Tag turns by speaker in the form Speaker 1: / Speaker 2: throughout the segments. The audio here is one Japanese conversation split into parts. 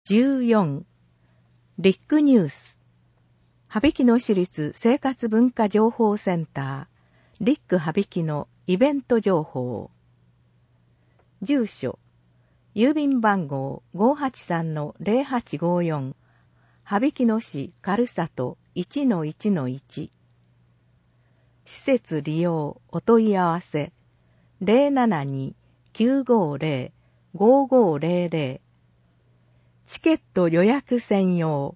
Speaker 1: 14. リックニュース。羽曳野市立生活文化情報センター、リック羽曳野イベント情報。住所、郵便番号 583-0854、羽曳野市軽里 1-1-1。施設利用お問い合わせ 072-950-5500。チケット予約専用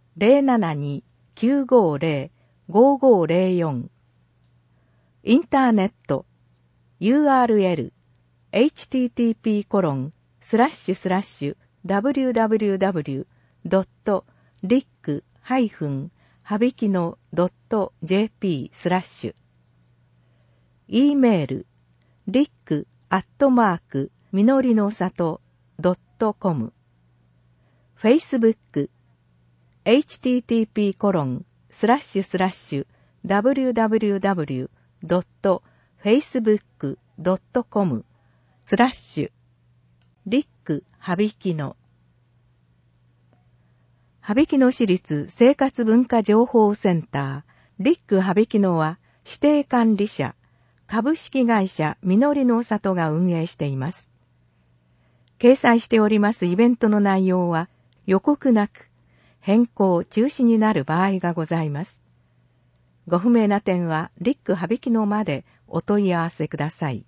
Speaker 1: 072-950-5504。インターネット URL http://www.rick-habikino.jp/ E メール rick@みのりの里.com。 Facebook http://www.facebook.com/ リック羽曳野。羽曳野市立生活文化情報センター、リック羽曳野は指定管理者、株式会社みのりの里が運営しています。掲載しておりますイベントの内容は予告なく変更・中止になる場合がございます。ご不明な点はリック羽曳野までお問い合わせください。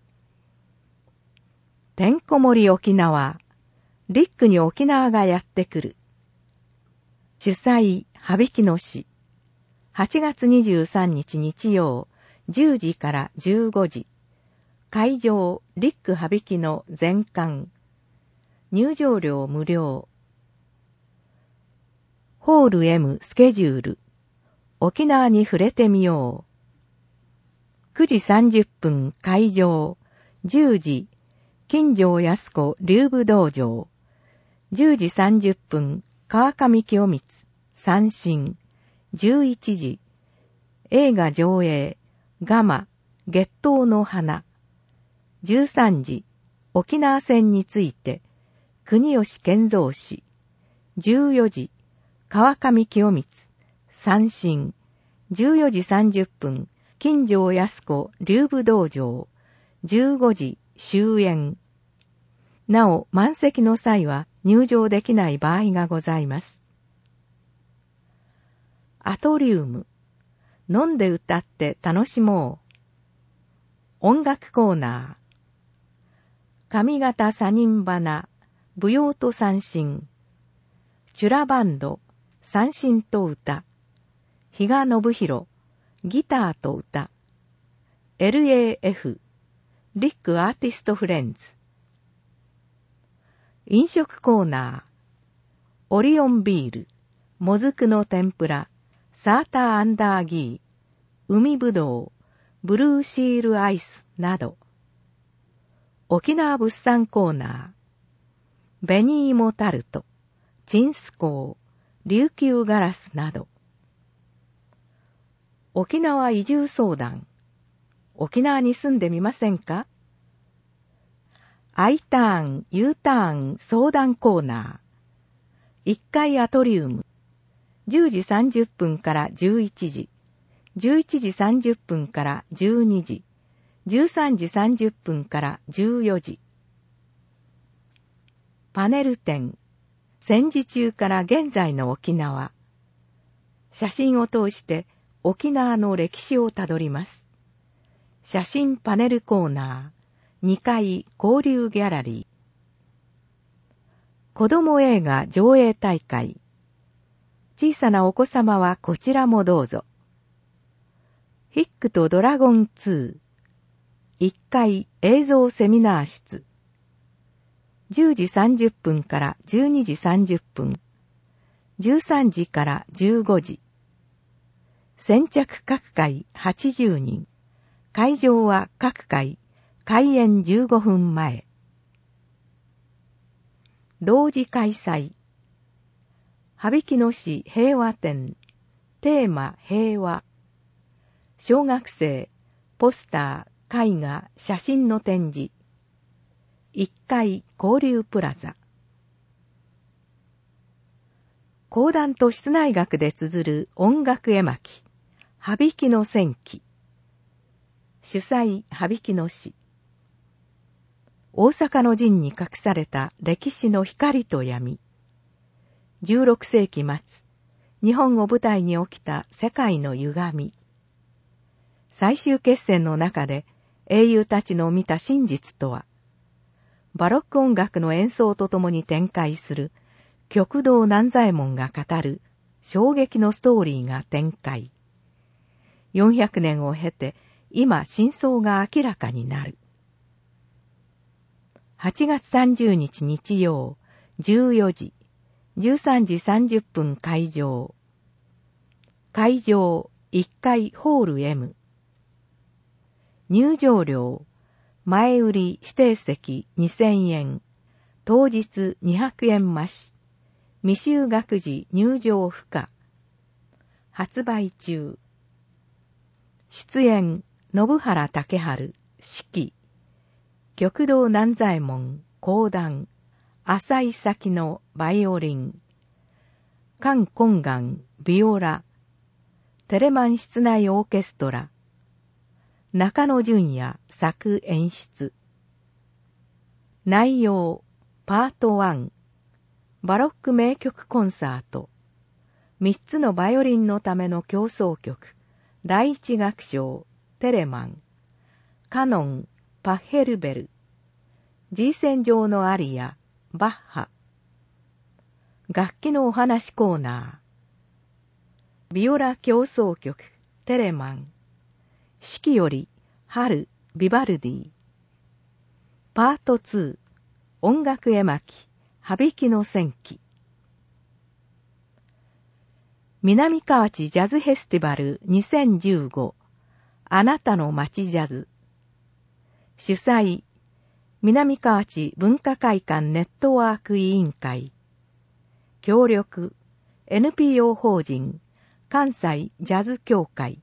Speaker 1: てんこ盛り沖縄。リックに沖縄がやってくる。主催、羽曳野市。8月23日日曜、10時から15時。会場、リック羽曳野全館。入場料無料。ホール M スケジュール。沖縄に触れてみよう。9時30分会場。10時、金城靖子流舞道場。10時30分、川上清光、三振。11時、映画上映、ガマ、月桃の花。13時、沖縄戦について、国吉健三氏。14時、川上清光、三振。14時30分、金城靖子流舞道場。15時、終演。なお、満席の際は入場できない場合がございます。アトリウム。飲んで歌って楽しもう。音楽コーナー。上方三人花、舞踊と三線。チュラバンド、三線と歌。比嘉信弘、ギターと歌。LAF、リックアーティストフレンズ。飲食コーナー。オリオンビール、もずくの天ぷら、サーターアンダーギー、海ぶどう、ブルーシールアイスなど。沖縄物産コーナー。紅芋タルト、チンスコー、琉球ガラスなど。沖縄移住相談。沖縄に住んでみませんか？I ターン、U ターン相談コーナー。1階アトリウム。10時30分から11時。11時30分から12時。13時30分から14時。パネル展。戦時中から現在の沖縄。写真を通して沖縄の歴史をたどります。写真パネルコーナー。2階交流ギャラリー。子供映画上映大会。小さなお子様はこちらもどうぞ。ヒックとドラゴン2。1階映像セミナー室。10時30分から12時30分。13時から15時。先着各回80人。会場は各回。開演15分前。同時開催。羽曳野市平和展。テーマ平和。小学生、ポスター、絵画、写真の展示。1階交流プラザ。 講談と室内楽で綴る音楽絵巻、羽曳の戦記。主催、羽曳野氏。大阪の陣に隠された歴史の光と闇。16世紀末、日本を舞台に起きた世界の歪み。最終決戦の中で英雄たちの見た真実とは、バロック音楽の演奏とともに展開する極道南左衛門が語る衝撃のストーリーが展開。400年を経て今真相が明らかになる。8月30日日曜、14時、13時30分会場。会場1階ホール M。入場料、前売り指定席2000円、当日200円増し、未就学時入場不可。発売中。出演、信原武春、指揮。極道南左衛門、講談。浅井咲のバイオリン。菅金眼、ビオラ。テレマン室内オーケストラ。中野純也作演出。内容、パート1。バロック名曲コンサート。3つのバイオリンのための協奏曲。第一楽章、テレマン。カノン、パッヘルベル。G 線上のアリア、バッハ。楽器のお話コーナー。ビオラ協奏曲、テレマン。四季より、春、ビバルディ。パート2、音楽絵巻、羽曳の戦記。南河内ジャズフェスティバル2015、あなたの街ジャズ。主催、南河内文化会館ネットワーク委員会。協力、NPO 法人、関西ジャズ協会。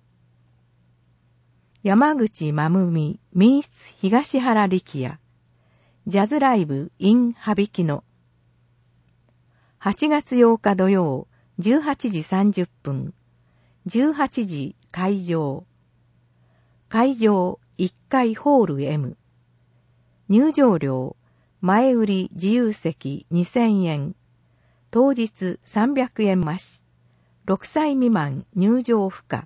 Speaker 1: 山口まむみ、民室東原力也。ジャズライブ in 羽曳野。8月8日土曜、18時30分。18時会場。会場1階ホール M。入場料、前売り自由席2000円。当日300円増し。6歳未満入場不可。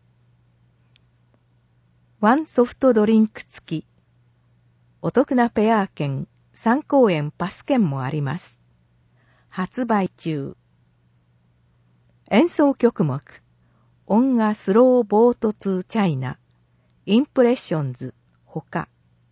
Speaker 1: ワンソフトドリンク付き。お得なペア券、3公演パス券もあります。発売中。演奏曲目。音楽スローボートトゥチャイナ。インプレッションズ。他。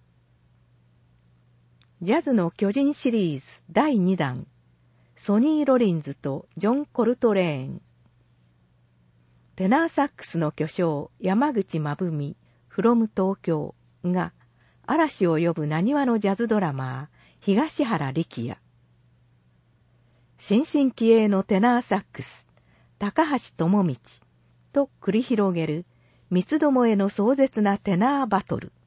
Speaker 1: ジャズの巨人シリーズ第2弾。ソニー・ロリンズとジョン・コルトレーン。テナーサックスの巨匠山口まぶみ。from 東京が嵐を呼ぶ浪速のジャズドラマー東原力也。新進気鋭のテナーサックス高橋智道と繰り広げる三つどもえの壮絶なテナーバトル。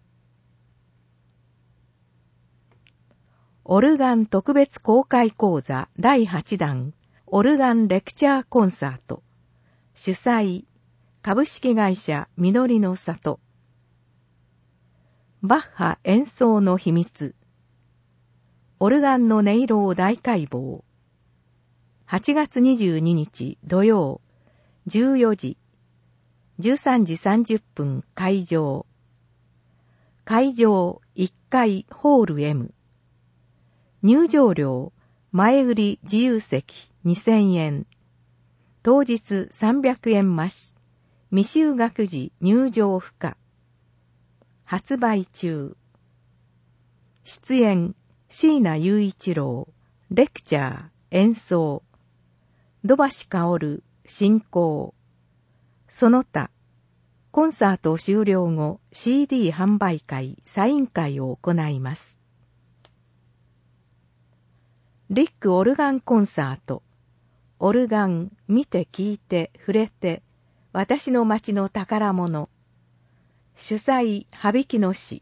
Speaker 1: オルガン特別公開講座第8弾オルガンレクチャーコンサート。主催株式会社みのりの里。バッハ演奏の秘密。オルガンの音色を大解剖。8月22日土曜、14時、13時30分会場。会場1階ホール M。入場料、前売り自由席2000円。当日300円増し。未就学時入場不可。発売中。出演、椎名雄一郎。レクチャー、演奏。土橋薫、進行。その他、コンサート終了後 CD 販売会、サイン会を行います。リックオルガンコンサート。オルガン、見て聞いて触れて、私の町の宝物。主催、羽曳野市。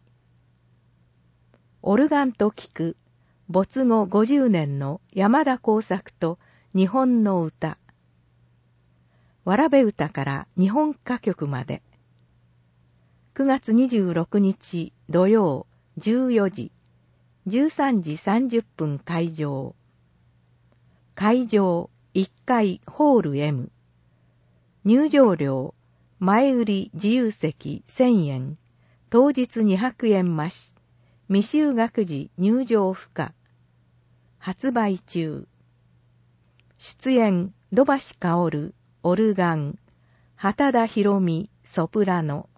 Speaker 1: オルガンと聞く、没後50年の山田耕作と日本の歌。わらべ歌から日本歌曲まで。9月26日土曜14時、13時30分会場。会場1階ホール M。入場料、前売り自由席1000円、当日200円増し、未就学時入場不可。発売中。出演、土橋薫、オルガン、畑田博美、ソプラノ。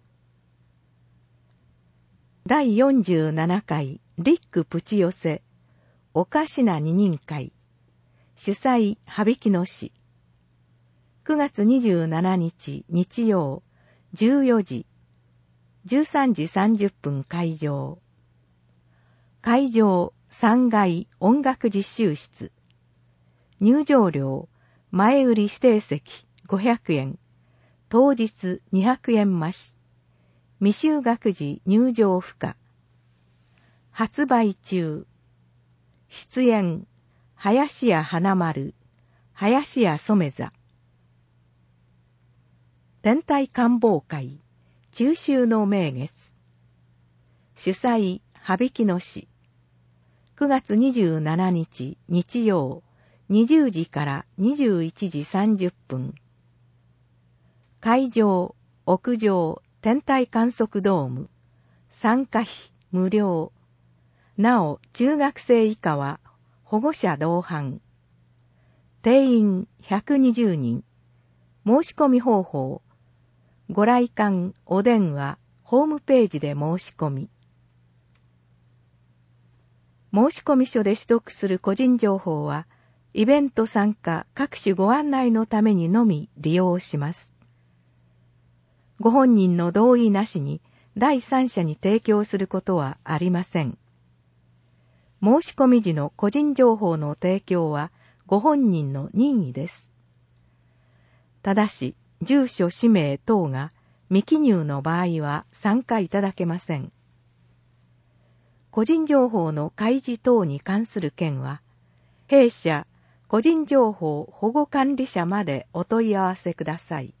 Speaker 1: 第47回リックプチ寄せ、おかしな二人会。主催、羽曳野市。9月27日日曜、14時、13時30分会場。会場3階音楽実習室。入場料、前売り指定席500円、当日200円増し、未就学時入場不可。発売中。出演、林家花丸、林家染座。天体観望会、中秋の名月。主催、羽曳野市。9月27日日曜、20時から21時30分。会場、屋上、天体観測ドーム。参加費、無料。なお、中学生以下は、保護者同伴。定員120人。申し込み方法。ご来館、お電話、ホームページで申し込み。申し込み書で取得する個人情報は、イベント参加各種ご案内のためにのみ利用します。ご本人の同意なしに第三者に提供することはありません。申し込み時の個人情報の提供はご本人の任意です。ただし、住所、氏名等が未記入の場合は参加いただけません。個人情報の開示等に関する件は、弊社個人情報保護管理者までお問い合わせください。